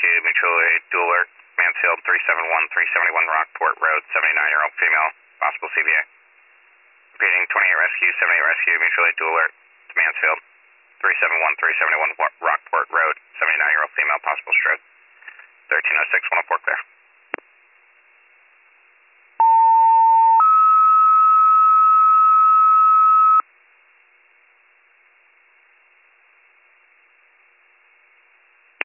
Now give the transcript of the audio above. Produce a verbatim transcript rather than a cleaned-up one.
Rescue, mutual aid, dual alert, Mansfield, three seven one, three seventy-one Rockport Road, seventy-nine-year-old female, possible C B A. Repeating, twenty-eight Rescue, seventy-eight Rescue, mutual aid, dual alert, to Mansfield, three seven one, three seventy-one Rockport Road, seventy-nine-year-old female, possible stroke. thirteen oh six, one oh four clear.